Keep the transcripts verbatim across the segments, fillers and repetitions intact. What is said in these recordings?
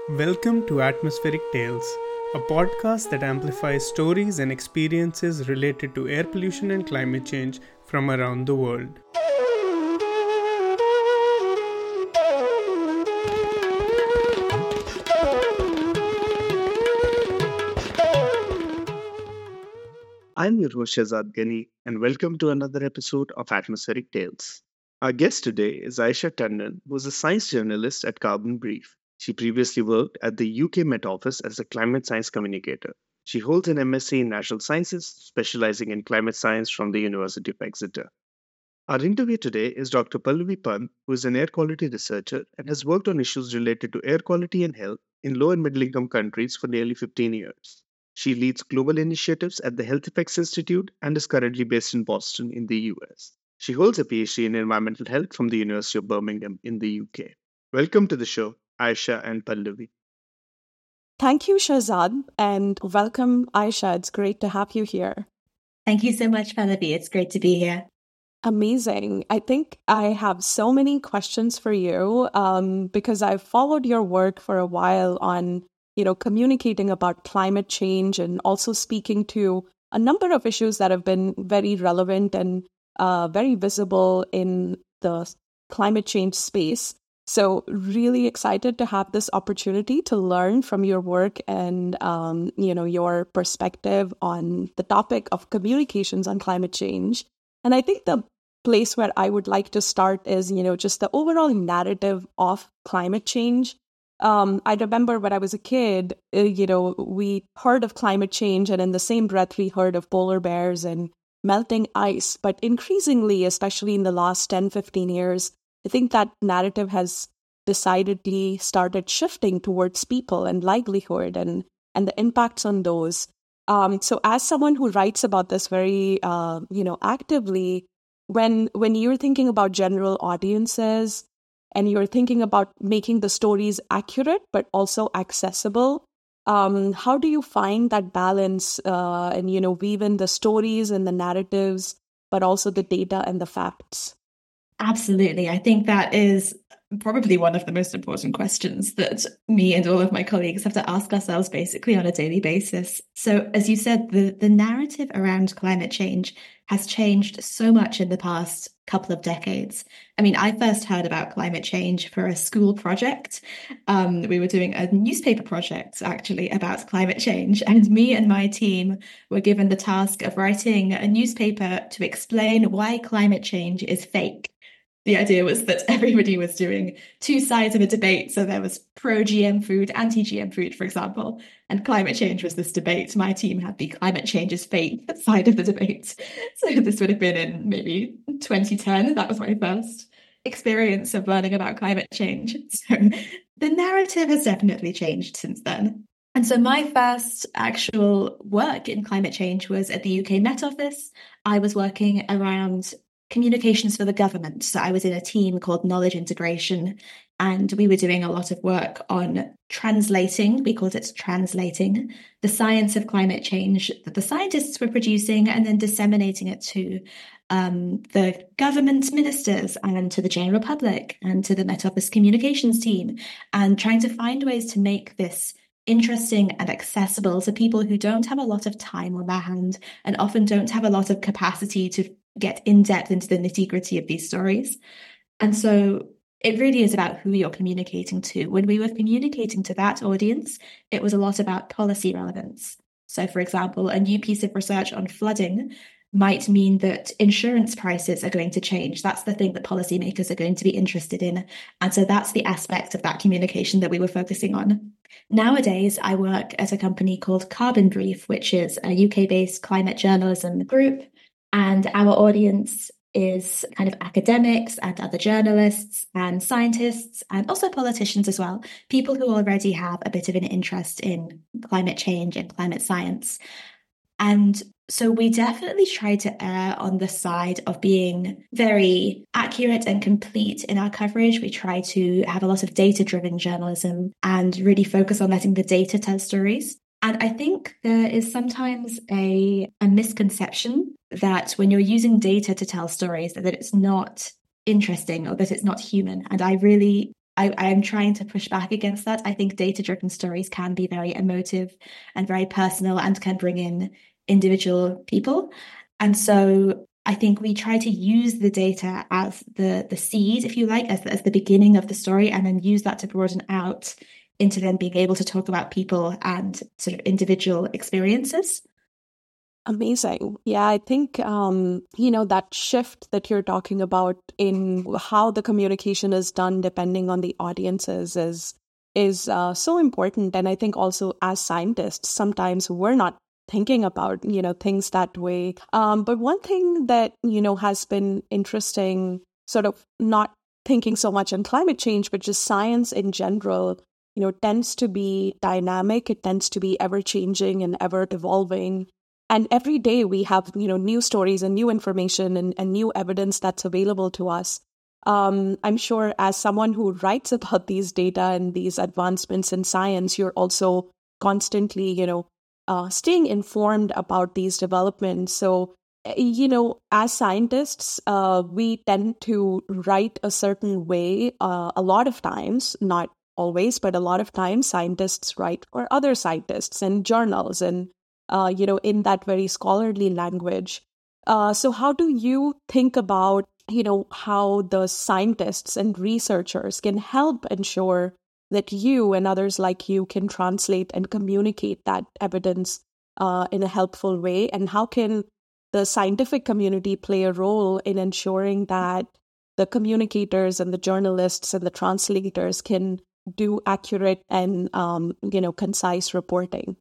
Welcome to Atmospheric Tales, a podcast that amplifies stories and experiences related to air pollution and climate change from around the world. I'm your host Shahzad Ghani, and welcome to another episode of Atmospheric Tales. Our guest today is Aisha Tandon, who is a science journalist at Carbon Brief. She previously worked at the U K Met Office as a climate science communicator. She holds an M Sc in Natural Sciences, specializing in climate science from the University of Exeter. Our interview today is Doctor Pallavi Pant, who is an air quality researcher and has worked on issues related to air quality and health in low and middle income countries for nearly fifteen years. She leads global initiatives at the Health Effects Institute and is currently based in Boston in the U S. She holds a PhD in environmental health from the University of Birmingham in the U K. Welcome to the show, Aisha and Pallavi. Thank you, Shahzad, and welcome, Aisha. It's great to have you here. Thank you so much, Pallavi. It's great to be here. Amazing. I think I have so many questions for you um, because I've followed your work for a while on, you know, communicating about climate change and also speaking to a number of issues that have been very relevant and uh, very visible in the climate change space. So really excited to have this opportunity to learn from your work and, um, you know, your perspective on the topic of communications on climate change. And I think the place where I would like to start is, you know, just the overall narrative of climate change. Um, I remember when I was a kid, uh, you know, we heard of climate change and in the same breath, we heard of polar bears and melting ice. But increasingly, especially in the last ten, fifteen years, I think that narrative has decidedly started shifting towards people and livelihood and, and the impacts on those. Um, so as someone who writes about this very, uh, you know, actively, when when you're thinking about general audiences and you're thinking about making the stories accurate but also accessible, um, how do you find that balance uh, and, you know, weave in the stories and the narratives, but also the data and the facts? Absolutely. I think that is probably one of the most important questions that me and all of my colleagues have to ask ourselves basically on a daily basis. So as you said, the, the narrative around climate change has changed so much in the past couple of decades. I mean, I first heard about climate change for a school project. Um, we were doing a newspaper project actually about climate change, and me and my team were given the task of writing a newspaper to explain why climate change is fake. The idea was that everybody was doing two sides of a debate. So there was pro-G M food, anti-G M food, for example, and climate change was this debate. My team had the climate change is fake side of the debate. So this would have been in maybe twenty ten. That was my first experience of learning about climate change. So the narrative has definitely changed since then. And so my first actual work in climate change was at the U K Met Office. I was working around communications for the government. So I was in a team called Knowledge Integration, and we were doing a lot of work on translating, we called it translating, the science of climate change that the scientists were producing and then disseminating it to um, the government ministers and to the general public and to the Met Office communications team, and trying to find ways to make this interesting and accessible to people who don't have a lot of time on their hand and often don't have a lot of capacity to get in depth into the nitty gritty of these stories. And so it really is about who you're communicating to. When we were communicating to that audience, it was a lot about policy relevance. So, for example, a new piece of research on flooding might mean that insurance prices are going to change. That's the thing that policymakers are going to be interested in. And so that's the aspect of that communication that we were focusing on. Nowadays, I work at a company called Carbon Brief, which is a U K-based climate journalism group. And our audience is kind of academics and other journalists and scientists and also politicians as well, people who already have a bit of an interest in climate change and climate science. And so we definitely try to err on the side of being very accurate and complete in our coverage. We try to have a lot of data-driven journalism and really focus on letting the data tell stories. And I think there is sometimes a, a misconception that when you're using data to tell stories, that it's not interesting or that it's not human. And I really I, I'm trying to push back against that. I think data-driven stories can be very emotive and very personal and can bring in individual people. And so I think we try to use the data as the, the seed, if you like, as, as the beginning of the story, and then use that to broaden out into then being able to talk about people and sort of individual experiences. Amazing. Yeah, I think, um, you know, that shift that you're talking about in how the communication is done depending on the audiences is is uh, so important. And I think also as scientists, sometimes we're not thinking about, you know, things that way. Um, but one thing that, you know, has been interesting, sort of not thinking so much on climate change, but just science in general, you know, tends to be dynamic. It tends to be ever changing and ever evolving. And every day we have, you know, new stories and new information and, and new evidence that's available to us. Um, I'm sure as someone who writes about these data and these advancements in science, you're also constantly, you know, uh, staying informed about these developments. So, you know, as scientists, uh, we tend to write a certain way uh, a lot of times, not always, but a lot of times scientists write for other scientists in journals and Uh, you know, in that very scholarly language. Uh, so how do you think about, you know, how the scientists and researchers can help ensure that you and others like you can translate and communicate that evidence uh, in a helpful way? And how can the scientific community play a role in ensuring that the communicators and the journalists and the translators can do accurate and, um, you know, concise reporting?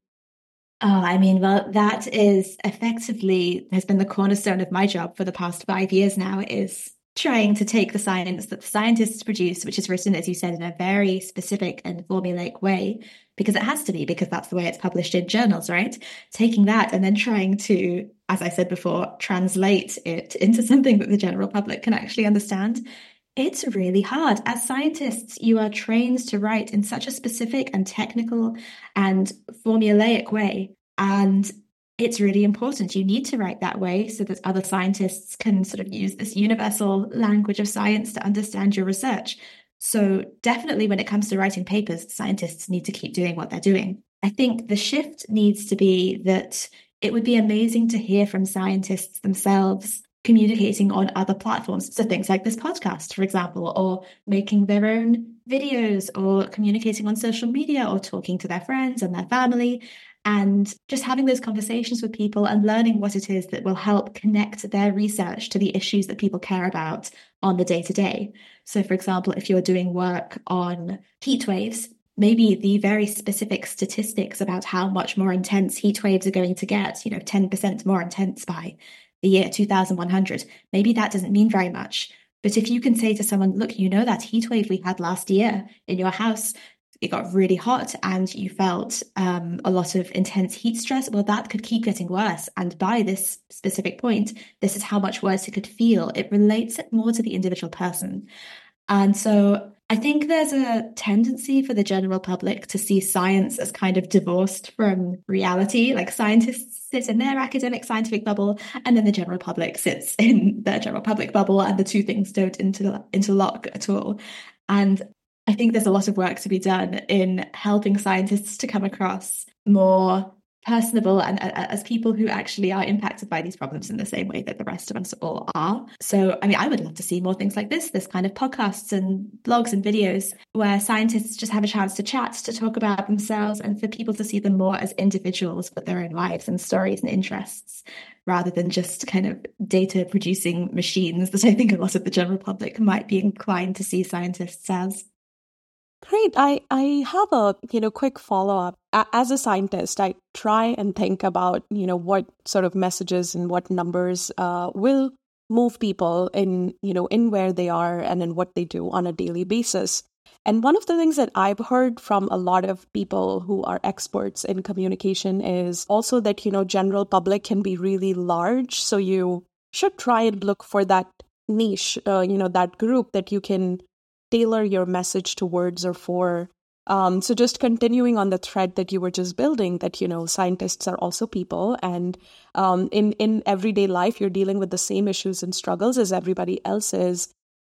Oh, I mean, well, that is effectively has been the cornerstone of my job for the past five years now, is trying to take the science that the scientists produce, which is written, as you said, in a very specific and formulaic way, because it has to be, because that's the way it's published in journals, right? Taking that and then trying to, as I said before, translate it into something that the general public can actually understand. It's really hard. As scientists, you are trained to write in such a specific and technical and formulaic way. And it's really important. You need to write that way so that other scientists can sort of use this universal language of science to understand your research. So definitely when it comes to writing papers, scientists need to keep doing what they're doing. I think the shift needs to be that it would be amazing to hear from scientists themselves communicating on other platforms. So things like this podcast, for example, or making their own videos, or communicating on social media, or talking to their friends and their family, and just having those conversations with people and learning what it is that will help connect their research to the issues that people care about on the day-to-day. So, for example, if you're doing work on heat waves, maybe the very specific statistics about how much more intense heat waves are going to get, you know, ten percent more intense by the year two thousand one hundred, maybe that doesn't mean very much. But if you can say to someone, look, you know, that heat wave we had last year in your house, it got really hot and you felt um, a lot of intense heat stress, well, that could keep getting worse. And by this specific point, this is how much worse it could feel. It relates it more to the individual person. And so I think there's a tendency for the general public to see science as kind of divorced from reality. Like scientists sit in their academic scientific bubble, and then the general public sits in their general public bubble, and the two things don't inter- interlock at all. And I think there's a lot of work to be done in helping scientists to come across more personable and uh, as people who actually are impacted by these problems in the same way that the rest of us all are. So, I mean, I would love to see more things like this, this kind of podcasts and blogs and videos where scientists just have a chance to chat, to talk about themselves, and for people to see them more as individuals with their own lives and stories and interests, rather than just kind of data producing machines that I think a lot of the general public might be inclined to see scientists as. Great. I, I have a, you know, quick follow-up. As a scientist, I try and think about, you know, what sort of messages and what numbers uh, will move people in, you know, in where they are and in what they do on a daily basis. And one of the things that I've heard from a lot of people who are experts in communication is also that, you know, general public can be really large. So you should try and look for that niche, uh, you know, that group that you can tailor your message towards or for. Um, so just continuing on the thread that you were just building, that, you know, scientists are also people, and um, in, in everyday life, you're dealing with the same issues and struggles as everybody else is.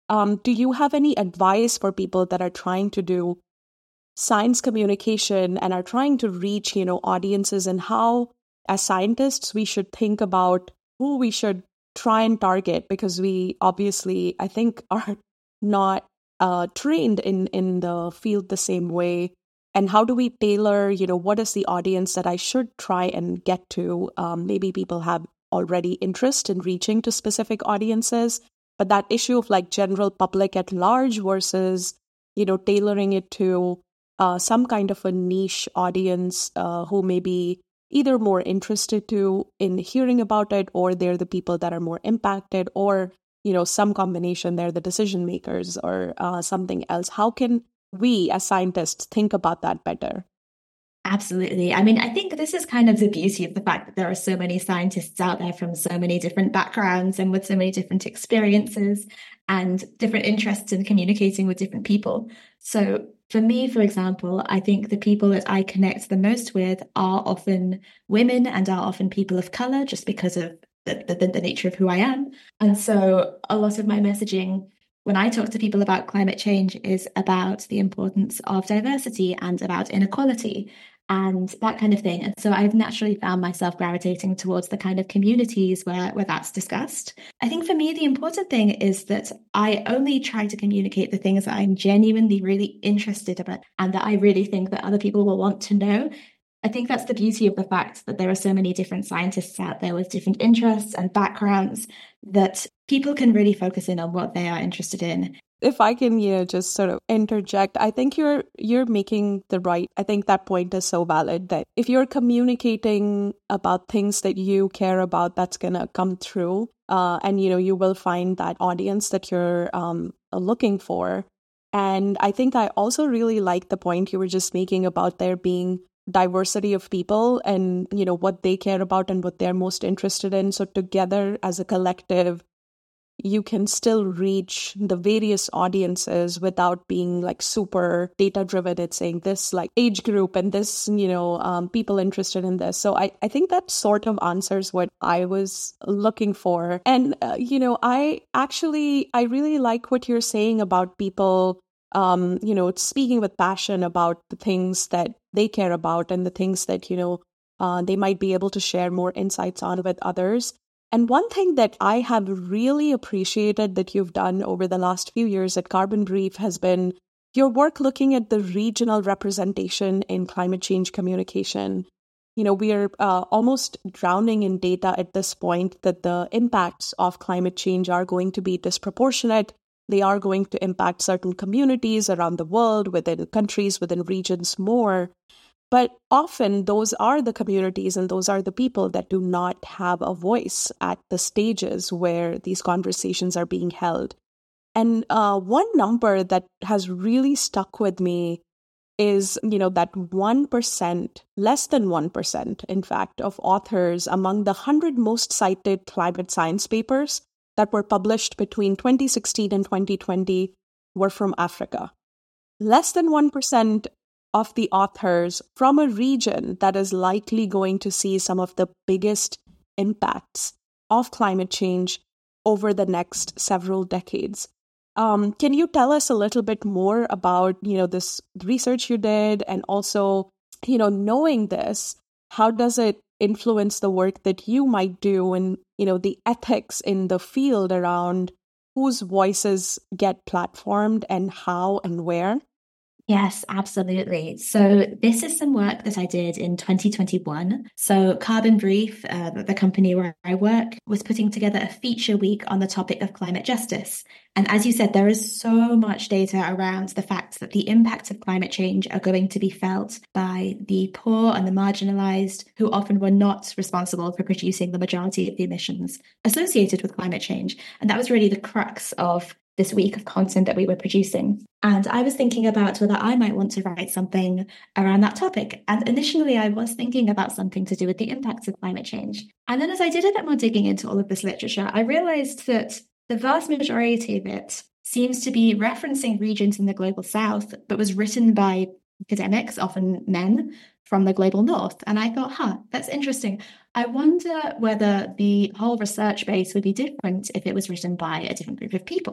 Um, do you have any advice for people that are trying to do science communication and are trying to reach, you know, audiences, and how, as scientists, we should think about who we should try and target? Because we obviously, I think, are not uh, trained in, in the field the same way. And how do we tailor, you know, what is the audience that I should try and get to? Um, maybe people have already interest in reaching to specific audiences, but that issue of like general public at large versus, you know, tailoring it to uh, some kind of a niche audience uh, who may be either more interested to in hearing about it, or they're the people that are more impacted, or, you know, some combination, they're the decision makers, or uh, something else. How can we as scientists think about that better? Absolutely. I mean, I think this is kind of the beauty of the fact that there are so many scientists out there from so many different backgrounds and with so many different experiences and different interests in communicating with different people. So for me, for example, I think the people that I connect the most with are often women and are often people of color, just because of the, the, the nature of who I am. And so a lot of my messaging when I talk to people about climate change is about the importance of diversity and about inequality and that kind of thing. And so I've naturally found myself gravitating towards the kind of communities where, where that's discussed. I think for me, the important thing is that I only try to communicate the things that I'm genuinely really interested about and that I really think that other people will want to know. I think that's the beauty of the fact that there are so many different scientists out there with different interests and backgrounds that people can really focus in on what they are interested in. If I can, you know, just sort of interject, I think you're you're making the right. I think that point is so valid that if you're communicating about things that you care about, that's gonna come through, uh, and you know you will find that audience that you're um, looking for. And I think I also really like the point you were just making about there being diversity of people and you know what they care about and what they're most interested in. So together as a collective, you can still reach the various audiences without being like super data driven. It's saying this like age group and this, you know, um, people interested in this. So I, I think that sort of answers what I was looking for. And, uh, you know, I actually, I really like what you're saying about people, um, you know, speaking with passion about the things that they care about and the things that, you know, uh, they might be able to share more insights on with others. And one thing that I have really appreciated that you've done over the last few years at Carbon Brief has been your work looking at the regional representation in climate change communication. You know, we are uh, almost drowning in data at this point that the impacts of climate change are going to be disproportionate. They are going to impact certain communities around the world, within countries, within regions more. But often those are the communities and those are the people that do not have a voice at the stages where these conversations are being held. And uh, one number that has really stuck with me is, you know, that one percent, less than one percent, in fact, of authors among the one hundred most cited climate science papers that were published between twenty sixteen and twenty twenty were from Africa. Less than one percent of the authors from a region that is likely going to see some of the biggest impacts of climate change over the next several decades. Um, can you tell us a little bit more about, you know, this research you did, and also, you know, knowing this, how does it influence the work that you might do and, you know, the ethics in the field around whose voices get platformed and how and where? Yes, absolutely. So this is some work that I did in twenty twenty-one. So Carbon Brief, uh, the company where I work, was putting together a feature week on the topic of climate justice. And as you said, there is so much data around the fact that the impacts of climate change are going to be felt by the poor and the marginalized, who often were not responsible for producing the majority of the emissions associated with climate change. And that was really the crux of this week of content that we were producing. And I was thinking about whether I might want to write something around that topic. And initially I was thinking about something to do with the impacts of climate change. And then as I did a bit more digging into all of this literature, I realized that the vast majority of it seems to be referencing regions in the global south, but was written by academics, often men, from the global north. And I thought, huh, that's interesting. I wonder whether the whole research base would be different if it was written by a different group of people.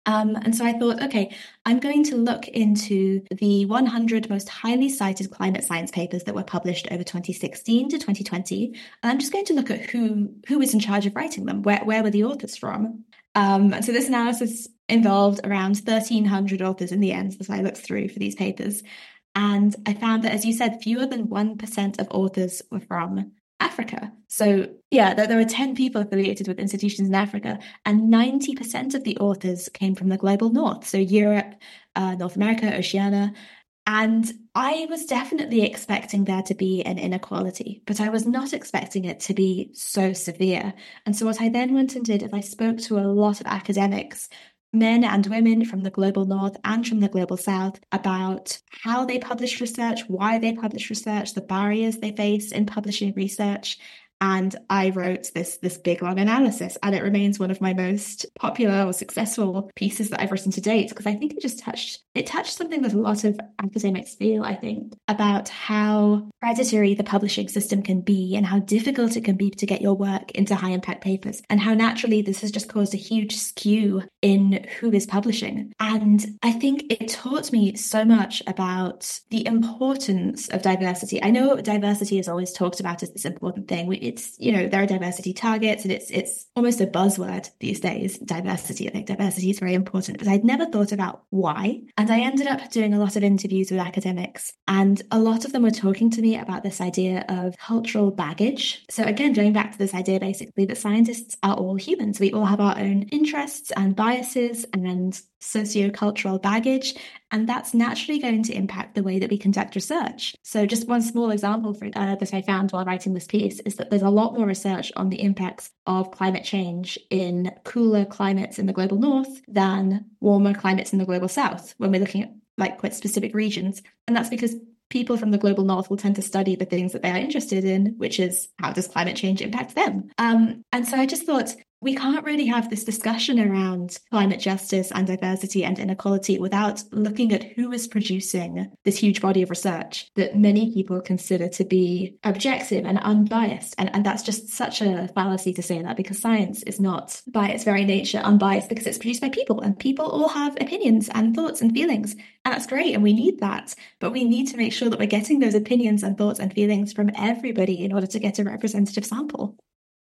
Um, and so I thought, okay, I'm going to look into the one hundred most highly cited climate science papers that were published over twenty sixteen to twenty twenty. And I'm just going to look at who who is in charge of writing them. Where, where were the authors from? Um, and so this analysis involved around thirteen hundred authors in the end that I looked through for these papers. And I found that, as you said, fewer than one percent of authors were from Africa. So yeah, there, there are ten people affiliated with institutions in Africa, and ninety percent of the authors came from the global north. So Europe, uh, North America, Oceania. And I was definitely expecting there to be an inequality, but I was not expecting it to be so severe. And so what I then went and did is I spoke to a lot of academics, men and women from the global north and from the global south, about how they publish research, why they publish research, the barriers they face in publishing research. And I wrote this, this big, long analysis, and it remains one of my most popular or successful pieces that I've written to date, because I think it just touched, it touched something that a lot of academics feel, I think, about how predatory the publishing system can be and how difficult it can be to get your work into high impact papers, and how naturally this has just caused a huge skew in who is publishing. And I think it taught me so much about the importance of diversity. I know diversity is always talked about as this important thing. We, It's, you know, there are diversity targets, and it's it's almost a buzzword these days, diversity. I think diversity is very important, but I'd never thought about why. And I ended up doing a lot of interviews with academics, and a lot of them were talking to me about this idea of cultural baggage. So again, going back to this idea basically that scientists are all humans. We all have our own interests and biases and sociocultural baggage, and that's naturally going to impact the way that we conduct research. So just one small example for, uh, that I found while writing this piece is that there's a lot more research on the impacts of climate change in cooler climates in the global north than warmer climates in the global south when we're looking at like quite specific regions. And that's because people from the global north will tend to study the things that they are interested in, which is how does climate change impact them? Um, and so I just thought, we can't really have this discussion around climate justice and diversity and inequality without looking at who is producing this huge body of research that many people consider to be objective and unbiased. And, and that's just such a fallacy to say that, because science is not by its very nature unbiased, because it's produced by people, and people all have opinions and thoughts and feelings. And that's great, and we need that. But we need to make sure that we're getting those opinions and thoughts and feelings from everybody in order to get a representative sample.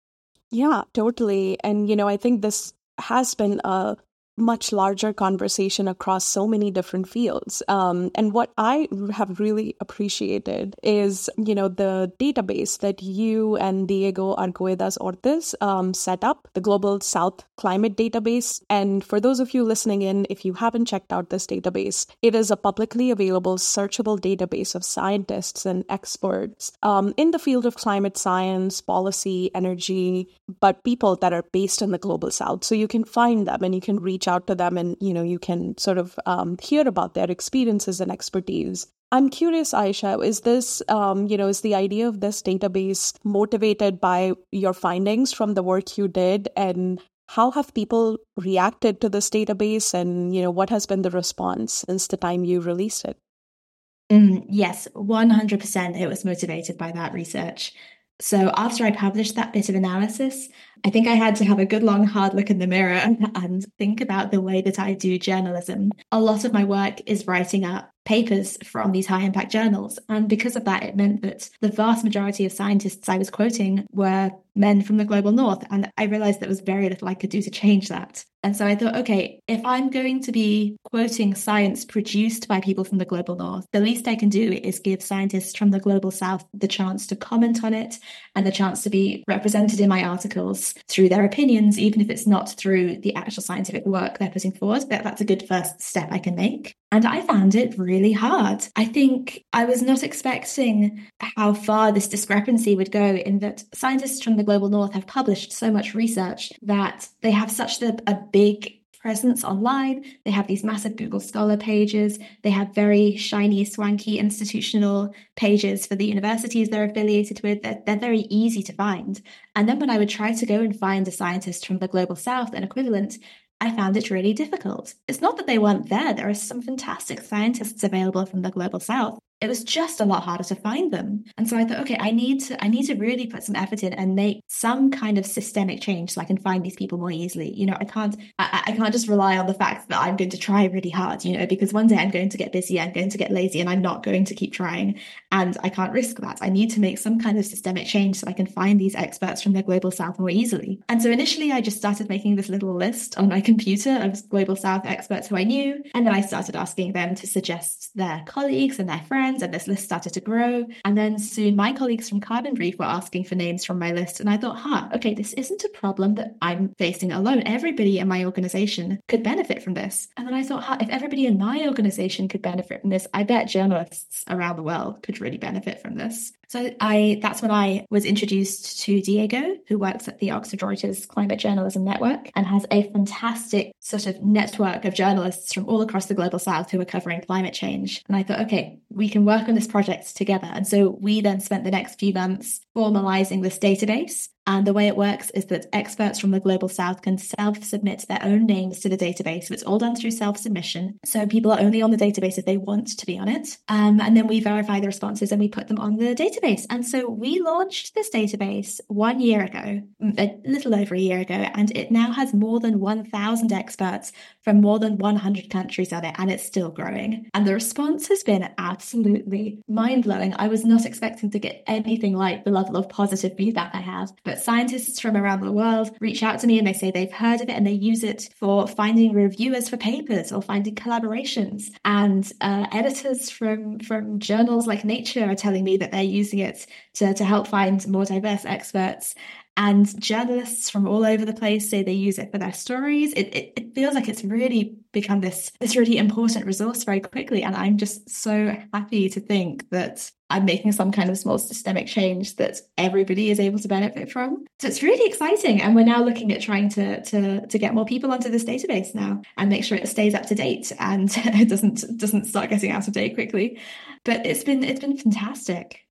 Yeah, totally. And, you know, I think this has been a much larger conversation across so many different fields. Um, and what I have really appreciated is, you know, the database that you and Diego Arguedas Ortiz um, set up, the Global South Climate Database. And for those of you listening in, if you haven't checked out this database, it is a publicly available, searchable database of scientists and experts um, in the field of climate science, policy, energy, but people that are based in the Global South. So you can find them and you can reach out to them, and you know you can sort of um, hear about their experiences and expertise. I'm curious, Aisha, is this, um, you know, is the idea of this database motivated by your findings from the work you did, and how have people reacted to this database, and you know what has been the response since the time you released it? Mm, yes, one hundred percent. It was motivated by that research. So after I published that bit of analysis, I think I had to have a good long hard look in the mirror and think about the way that I do journalism. A lot of my work is writing up papers from these high impact journals. And because of that, it meant that the vast majority of scientists I was quoting were men from the global north. And I realized there was very little I could do to change that. And so I thought, okay, if I'm going to be quoting science produced by people from the global north, the least I can do is give scientists from the global south the chance to comment on it and the chance to be represented in my articles through their opinions, even if it's not through the actual scientific work they're putting forward. But that's a good first step I can make. And I found it really hard. I think I was not expecting how far this discrepancy would go, in that scientists from the global north have published so much research that they have such a, a big presence online. They have these massive Google Scholar pages. They have very shiny, swanky institutional pages for the universities they're affiliated with. They're, they're very easy to find. And then when I would try to go and find a scientist from the global south, an equivalent, I found it really difficult. It's not that they weren't there. There are some fantastic scientists available from the global south, it was just a lot harder to find them. And so I thought, okay, I need to, I need to really put some effort in and make some kind of systemic change so I can find these people more easily. You know, I can't, I, I can't just rely on the fact that I'm going to try really hard, you know, because one day I'm going to get busy, I'm going to get lazy, and I'm not going to keep trying. And I can't risk that. I need to make some kind of systemic change so I can find these experts from the Global South more easily. And so initially I just started making this little list on my computer of Global South experts who I knew. And then I started asking them to suggest their colleagues and their friends. And this list started to grow. And then soon my colleagues from Carbon Brief were asking for names from my list. And I thought, huh, okay, this isn't a problem that I'm facing alone. Everybody in my organization could benefit from this. And then I thought, huh, if everybody in my organization could benefit from this, I bet journalists around the world could really benefit from this. So I that's when I was introduced to Diego, who works at the Oxford Reuters Climate Journalism Network and has a fantastic sort of network of journalists from all across the Global South who are covering climate change. And I thought, okay, we can work on this project together. And so we then spent the next few months formalizing this database. And the way it works is that experts from the Global South can self-submit their own names to the database. So it's all done through self-submission. So people are only on the database if they want to be on it. Um, and then we verify the responses and we put them on the database. And so we launched this database one year ago, a little over a year ago, and it now has more than one thousand experts from more than one hundred countries on it, and it's still growing. And the response has been absolutely mind-blowing. I was not expecting to get anything like the level of positive feedback I have, but scientists from around the world reach out to me and they say they've heard of it and they use it for finding reviewers for papers or finding collaborations. And uh, editors from, from journals like Nature are telling me that they're using it to, to help find more diverse experts. And journalists from all over the place say they use it for their stories. It, it, it feels like it's really become this, this really important resource very quickly. And I'm just so happy to think that I'm making some kind of small systemic change that everybody is able to benefit from. So it's really exciting. And we're now looking at trying to, to, to get more people onto this database now and make sure it stays up to date and it doesn't, doesn't start getting out of date quickly. But it's been, it's been fantastic.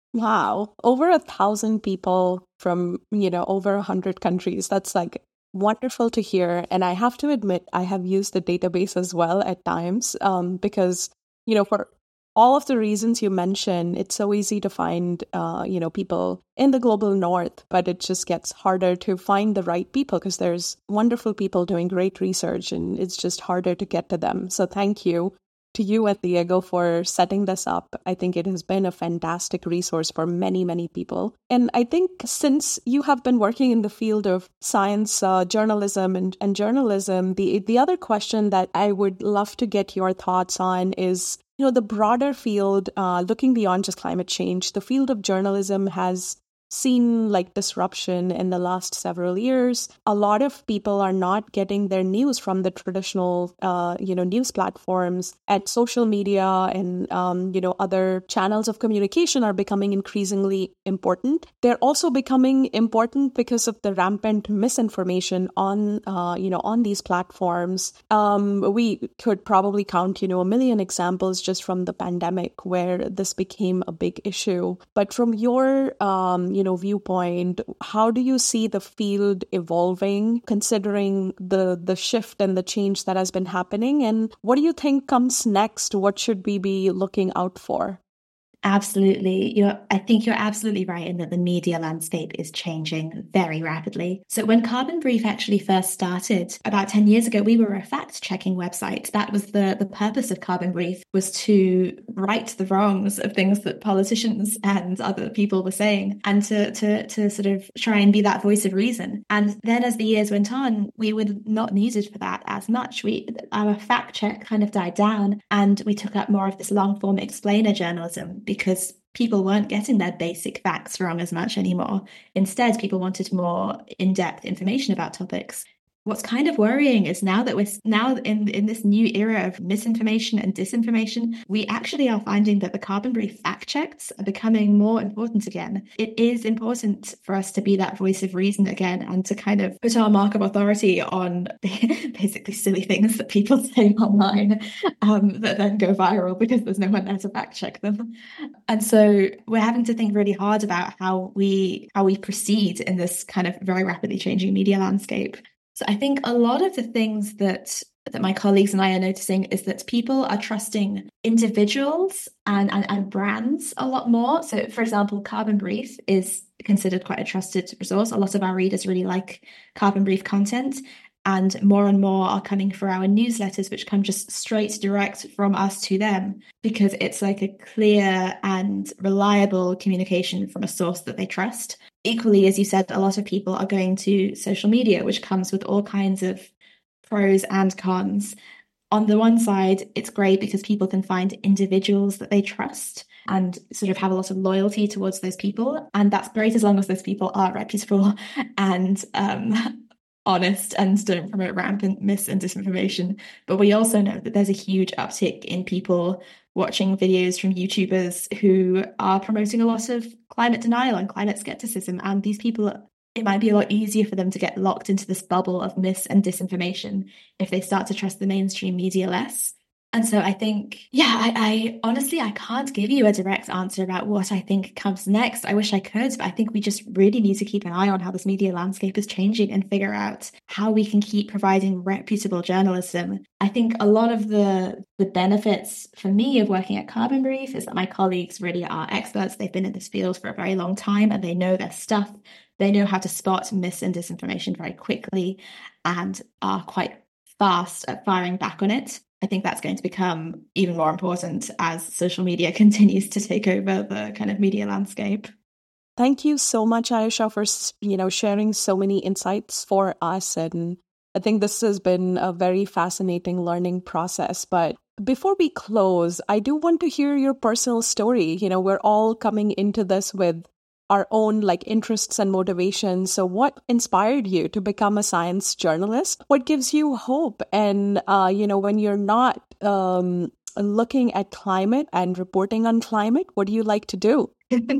Wow. Over a thousand people from, you know, over a hundred countries. That's like wonderful to hear. And I have to admit, I have used the database as well at times um, because, you know, for all of the reasons you mentioned, it's so easy to find, uh, you know, people in the global north, but it just gets harder to find the right people because there's wonderful people doing great research and it's just harder to get to them. So thank you to you and Diego for setting this up. I think it has been a fantastic resource for many, many people. And I think since you have been working in the field of science, uh, journalism and, and journalism, the, the other question that I would love to get your thoughts on is, you know, the broader field, uh, looking beyond just climate change, the field of journalism has seen like disruption in the last several years. A lot of people are not getting their news from the traditional, uh, you know, news platforms, and social media and, um, you know, other channels of communication are becoming increasingly important. They're also becoming important because of the rampant misinformation on, uh, you know, on these platforms. Um, we could probably count, you know, a million examples just from the pandemic where this became a big issue. But from your, um, you know, viewpoint, how do you see the field evolving, considering the the shift and the change that has been happening? And what do you think comes next? What should we be looking out for? Absolutely. You're, I think you're absolutely right in that the media landscape is changing very rapidly. So when Carbon Brief actually first started about ten years ago, we were a fact-checking website. That was the, the purpose of Carbon Brief, was to right the wrongs of things that politicians and other people were saying and to, to, to sort of try and be that voice of reason. And then as the years went on, we were not needed for that as much. We Our fact-check kind of died down and we took up more of this long-form explainer journalism, because people weren't getting their basic facts wrong as much anymore. Instead, people wanted more in-depth information about topics. What's kind of worrying is now that we're now in, in this new era of misinformation and disinformation, we actually are finding that the Carbon Brief fact checks are becoming more important again. It is important for us to be that voice of reason again and to kind of put our mark of authority on basically silly things that people say online um, that then go viral because there's no one there to fact check them. And so we're having to think really hard about how we how we proceed in this kind of very rapidly changing media landscape. So I think a lot of the things that that my colleagues and I are noticing is that people are trusting individuals and, and, and brands a lot more. So, for example, Carbon Brief is considered quite a trusted resource. A lot of our readers really like Carbon Brief content, and more and more are coming for our newsletters, which come just straight direct from us to them, because it's like a clear and reliable communication from a source that they trust. Equally, as you said, a lot of people are going to social media, which comes with all kinds of pros and cons. On the one side, it's great because people can find individuals that they trust and sort of have a lot of loyalty towards those people. And that's great as long as those people are reputable and um, honest and don't promote rampant mis and disinformation. But we also know that there's a huge uptick in people watching videos from YouTubers who are promoting a lot of climate denial and climate skepticism. And these people, it might be a lot easier for them to get locked into this bubble of mis and disinformation if they start to trust the mainstream media less. And so I think, yeah, I, I honestly, I can't give you a direct answer about what I think comes next. I wish I could, but I think we just really need to keep an eye on how this media landscape is changing and figure out how we can keep providing reputable journalism. I think a lot of the, the benefits for me of working at Carbon Brief is that my colleagues really are experts. They've been in this field for a very long time and they know their stuff. They know how to spot mis and disinformation very quickly and are quite fast at firing back on it. I think that's going to become even more important as social media continues to take over the kind of media landscape. Thank you so much, Ayesha, for you know sharing so many insights for us. And I think this has been a very fascinating learning process. But before we close, I do want to hear your personal story. You know, we're all coming into this with our own like interests and motivations. So what inspired you to become a science journalist? What gives you hope? And, uh, you know, when you're not um, looking at climate and reporting on climate, what do you like to do?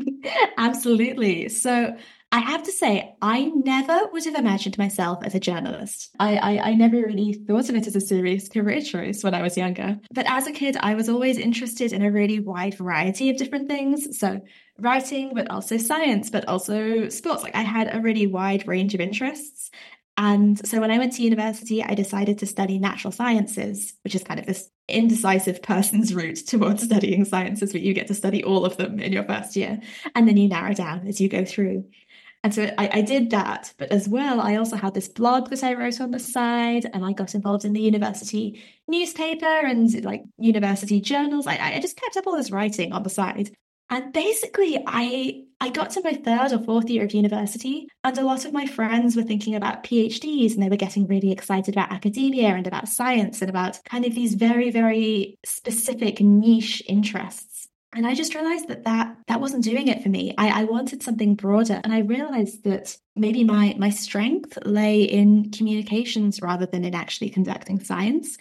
Absolutely. So I have to say, I never would have imagined myself as a journalist. I, I, I never really thought of it as a serious career choice when I was younger. But as a kid, I was always interested in a really wide variety of different things. So writing, but also science, but also sports. Like I had a really wide range of interests. And so when I went to university, I decided to study natural sciences, which is kind of this indecisive person's route towards studying sciences, where you get to study all of them in your first year. And then you narrow down as you go through. And so I, I did that. But as well, I also had this blog that I wrote on the side, and I got involved in the university newspaper and like university journals. I, I just kept up all this writing on the side. And basically, I I got to my third or fourth year of university, and a lot of my friends were thinking about PhDs, and they were getting really excited about academia and about science and about kind of these very, very specific niche interests. And I just realized that that, that wasn't doing it for me. I, I wanted something broader. And I realized that maybe my, my strength lay in communications rather than in actually conducting science.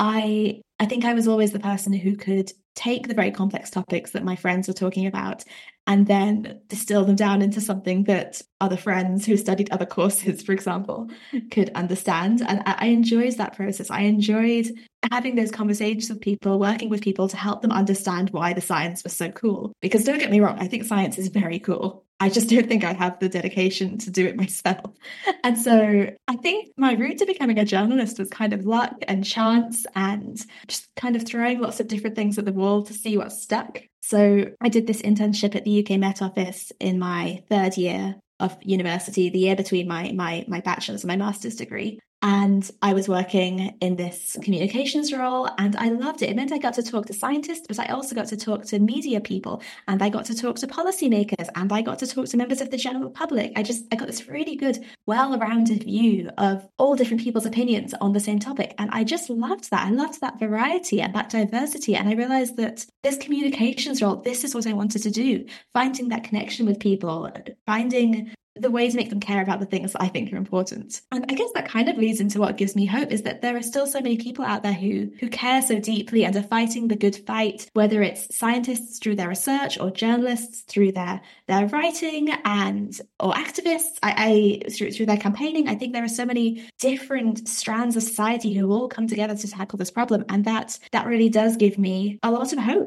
I I think I was always the person who could take the very complex topics that my friends were talking about and then distill them down into something that other friends who studied other courses, for example, could understand. And I enjoyed that process. I enjoyed having those conversations with people, working with people to help them understand why the science was so cool. Because don't get me wrong, I think science is very cool. I just don't think I have the dedication to do it myself. And so I think my route to becoming a journalist was kind of luck and chance and just kind of throwing lots of different things at the wall to see what stuck. So I did this internship at the U K Met Office in my third year of university, the year between my my my bachelor's and my master's degree. And I was working in this communications role and I loved it. It meant I got to talk to scientists, but I also got to talk to media people and I got to talk to policymakers and I got to talk to members of the general public. I just, I got this really good, well-rounded view of all different people's opinions on the same topic. And I just loved that. I loved that variety and that diversity. And I realized that this communications role, this is what I wanted to do. Finding that connection with people, finding the way to make them care about the things that I think are important. And I guess that kind of leads into what gives me hope is that there are still so many people out there who who care so deeply and are fighting the good fight, whether it's scientists through their research or journalists through their their writing and or activists I, I through, through their campaigning. I think there are so many different strands of society who all come together to tackle this problem. And that that really does give me a lot of hope.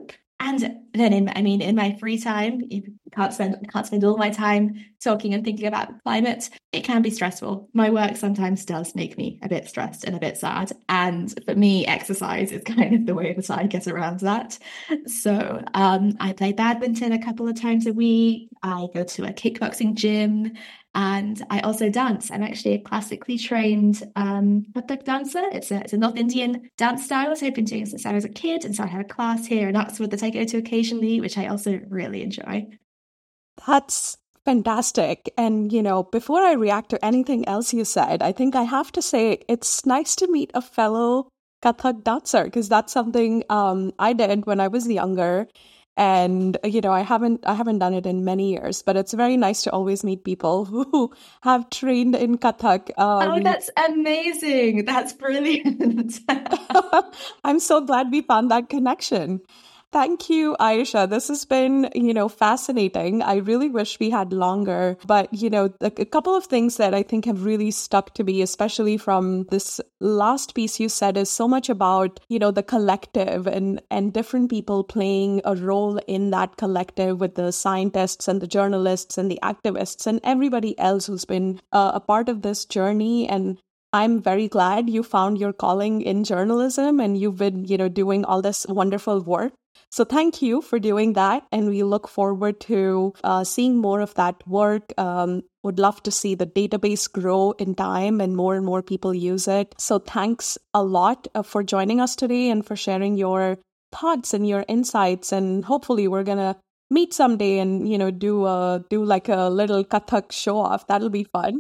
And then, in I mean, in my free time, you can't spend can't spend all my time talking and thinking about climate. It can be stressful. My work sometimes does make me a bit stressed and a bit sad. And for me, exercise is kind of the way that I get around that. So um, I play badminton a couple of times a week. I go to a kickboxing gym. And I also dance. I'm actually a classically trained um, Kathak dancer. It's a, it's a North Indian dance style. So I've been doing it since I was a kid. And so I have a class here in Oxford that I go to occasionally, which I also really enjoy. That's fantastic. And, you know, before I react to anything else you said, I think I have to say it's nice to meet a fellow Kathak dancer, because that's something um, I did when I was younger. And, you know, I haven't I haven't done it in many years, but it's very nice to always meet people who have trained in Kathak. Um, oh, that's amazing. That's brilliant. I'm so glad we found that connection. Thank you, Aisha. This has been, you know, fascinating. I really wish we had longer, but, you know, a, a couple of things that I think have really stuck to me, especially from this last piece you said, is so much about, you know, the collective and, and different people playing a role in that collective with the scientists and the journalists and the activists and everybody else who's been uh, a part of this journey. And I'm very glad you found your calling in journalism and you've been, you know, doing all this wonderful work. So thank you for doing that. And we look forward to uh, seeing more of that work. Um, would love to see the database grow in time and more and more people use it. So thanks a lot uh, for joining us today and for sharing your thoughts and your insights. And hopefully we're going to meet someday and, you know, do a, do like a little Kathak show off. That'll be fun.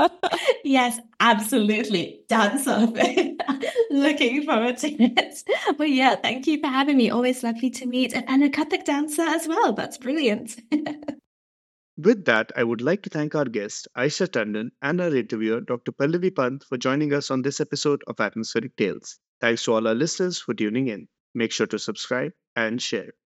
Yes, absolutely. Dance off. Looking forward to it. But yeah, thank you for having me. Always lovely to meet. And a Kathak dancer as well. That's brilliant. With that, I would like to thank our guest, Aisha Tandon, and our interviewer, Doctor Pallavi Pant, for joining us on this episode of Atmospheric Tales. Thanks to all our listeners for tuning in. Make sure to subscribe and share.